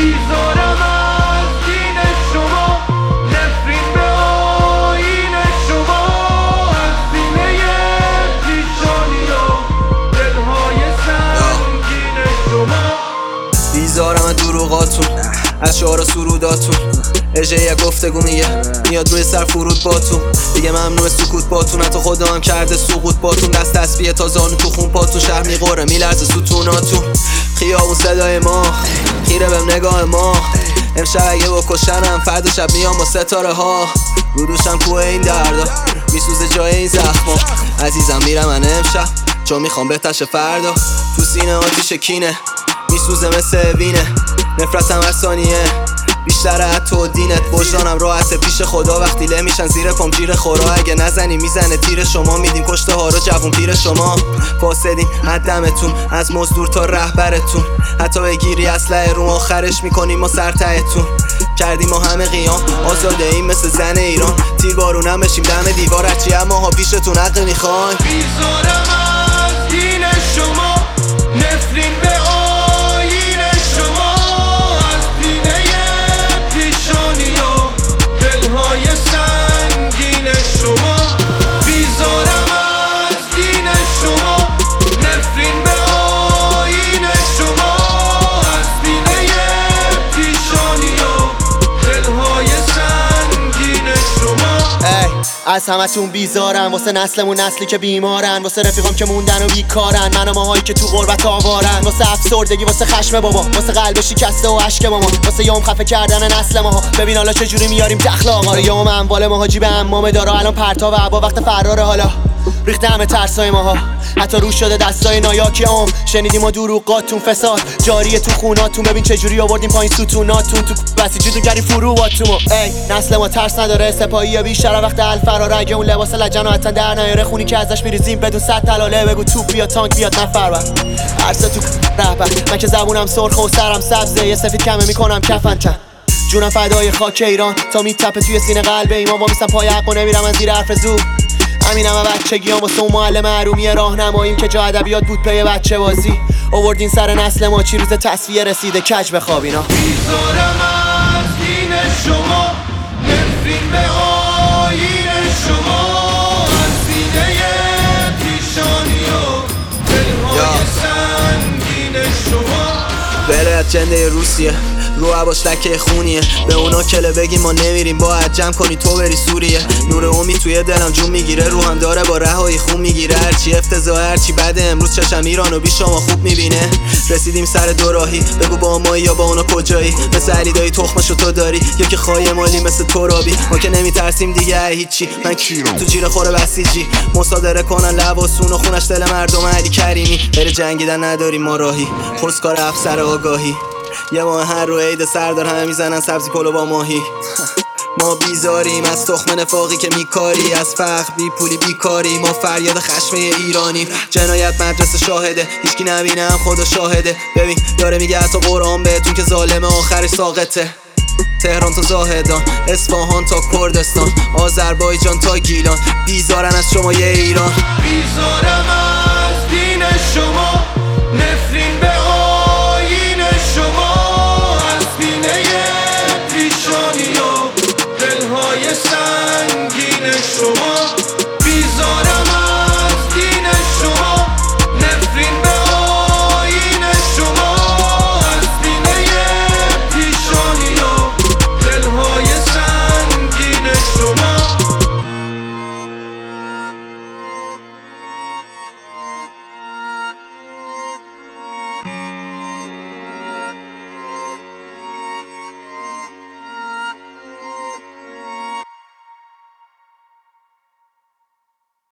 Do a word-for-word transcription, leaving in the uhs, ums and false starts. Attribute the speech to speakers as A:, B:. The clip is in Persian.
A: بیزارم از دین شما، نفرین به آیین شما، از سینه پیشانی و دلهای سنگین شما.
B: بیزارم از دروغاتون، از شعار و سروداتون. اجه یه گفتگو میگه میاد روی سر فرود باتون. دیگه ممنوع سکوت باتون، حتی خدا هم کرده سقوط باتون. دست تسبیح تا زانو تو خون پاتون، شهر میقره میلرزه ستوناتون. خیابون صدای ما، خیره بهم نگاه ما. امشب اگه بکشنم فردا شب میام با ستاره ها. رو دوشم کوه این دردا، میسوزه جای این زخما. عزیزم میرم من امشب چون میخوام بهتش فردا. تو سینه آتیش کینه میسوزه مثل وینه، نفرتم هر ثانیه بیشتره حتی و دینت. وجدانم راحته پیش خدا وقتی له میشن زیر پام جیر خورا. اگه نزنی میزنه تیر شما، میدین کشته ها رو جوون پیر شما. فاسدین حدمتون از مزدور تا رهبرتون، حتی بگیری اسلحه رو آخرش میکنیم ما سرتهتون. کردیم ما همه قیام آزاده این مثل زن ایران. تیر بارونم بشیم دم دیوار هرچی اما ها پیشتون حق میخوایم.
A: بیزارم از دین شما، نفرین به آیین شما، از سینه پیشانی و دلهای سنگین شما. بیزارم از دین شما، نفرین به آیین شما، از سینه پیشانی و دلهای سنگین شما.
C: ای از همتون بیزارم، واسه نسلمون نسلی که بیمارن، واسه رفیقام که موندن و بیکارن، من و ماهایی که تو غربت آوارن، واسه افسردگی، واسه خشم بابا، واسه قلب شکسته و اشک ماما، واسه یوم خفه کردن نسل ماها. ببین حالا چجوری میاریم دخل آقا. یوم اموال ماها جیب امام دارا، الان پرتا و عبا وقت فراره. حالا ریخته همه ترسای ماها، حتی روش شده دستای نایاکی عم. شنیدیم و دروغاتون فساد جاریه تو خوناتون. ببین چجوری آوردیم پایین ستوناتون، تو بسیجیتون کردیم فرواتون. ای نسل ما ترس نداره، سپاهی بیشتر وقت الفرار. اگه اون لباس لجن و حتی در نیاره، خونی که ازش میریزیم بدون صد تلاله. بگو توپ بیا تانک بیاد نفرور عرصه تو رهبر. من که زبونم سرخ و سرم سبزه، یه سفید کمه میکنم کفن چند. جونم فدای خاک ایران تا میتپه توی سینه قلب ایمان. وامیستم پای حق و نمیرم از زیر حرف زور. امینم و بچگیام واسه اون معلم حرومی راهنماییم که جا ادبیات بود پی بچه بازی. آوردین سر نسل ما چی روز تصفیه رسیده کج بخوابینا.
A: بیزارم از دین شما، نفرین به آیین شما، از سینه پیشانی و دلهای سنگین شما.
B: ولایت جنده روسیه رو عباش لکه خونیه، به اونا کله بگیم ما نمیریم باید جمع کنی تو بری سوریه. نور امید توی دلم جون میگیره، روحم داره با رهایی خون میگیره. هرچی افتضاح هرچی بده امروز چشم ایرانو بی شما خوب میبینه. رسیدیم سر دوراهی بگو با مایی یا با اونا کجایی. مثل علیدایی تخمشو تو داری یا که خواهی مالی مثل ترابی. ما که نمیترسیم دیگه هیچی، من کیرم تو جیره خوره بسیجی. مصادره کنن لباسون و خونش دل مردم علی کریمی. بره جنگیدن نداریم ما راهی، خرسکار افسر آگاهی. یه ماه هر رو عید سردار همه میزنن سبزی پلو با ماهی. ما بیزاریم از تخم نفاقی که میکاری، از فقر بی پولی بیکاری. ما فریاد خشم ایرانیم، جنایت مدرسه شاهده، هیچکی نبینم خدا شاهده. ببین داره میگه حتی قرآن بهتون که ظالم آخرش ساقطه. تهران تا زاهدان، اصفهان تا کردستان، آذربایجان تا گیلان. بیزارن از شما یه ایران.
A: بیزارم از دین شما، نفرین